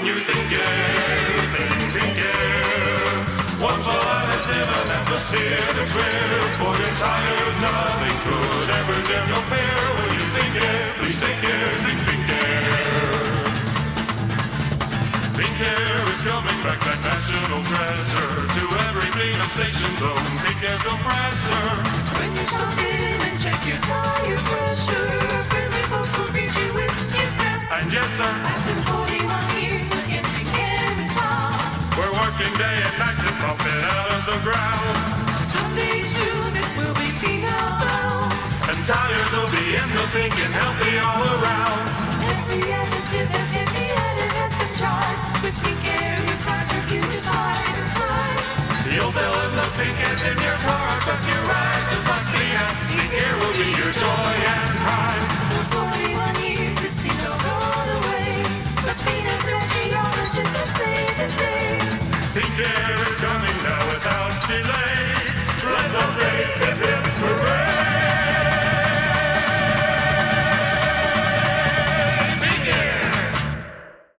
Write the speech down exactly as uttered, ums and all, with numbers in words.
when you think air, think, think air. One full additive and atmosphere to trip. For your tires, nothing could ever dare compare. When you think air, please think air, think, think air. Think air is coming back, that national treasure. To every cleanup station zone, think air compressor. When you stop in and check your tire pressure, friendly folks will greet you with new step. And yes, sir, after forty-one years, again, think air is on. we're working day and night to pump it out of the ground. Someday soon it will be phenol bound. And tires will be in the pink and healthy all around. Every additive that can be added has been tried. With pink air, your tires are beautified inside. You'll fill in the pink as in your car, but you're right, just like me. Pink air will be your joy and pride. For forty-one years it seemed all gone away. But Venus radiologists have saved the day. Pink air is coming